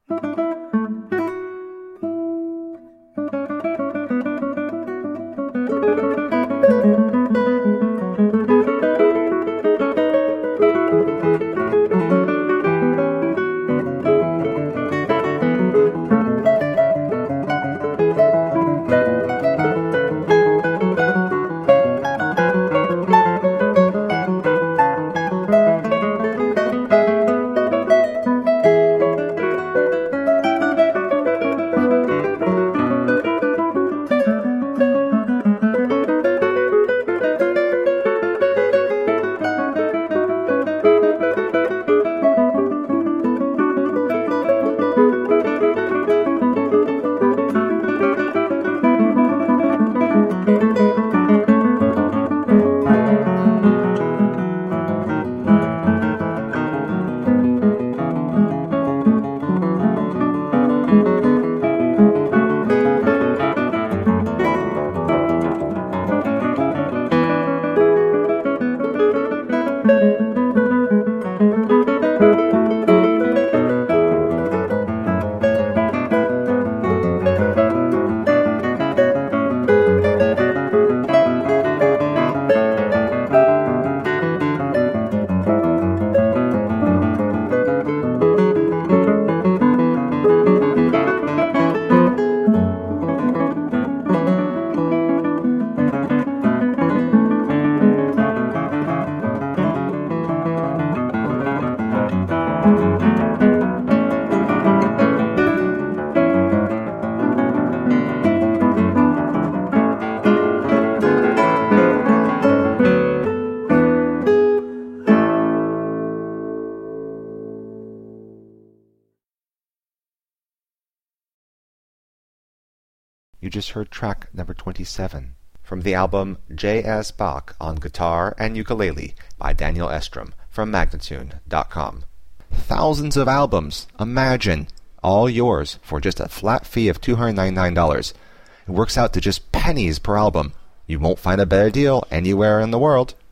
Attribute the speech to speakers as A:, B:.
A: You just heard track number 27 from the album J.S. Bach on Guitar and Ukulele by Daniel Estrom from Magnatune.com. Thousands of albums, imagine, all yours for just a flat fee of $299. It works out to just pennies per album. You won't find a better deal anywhere in the world.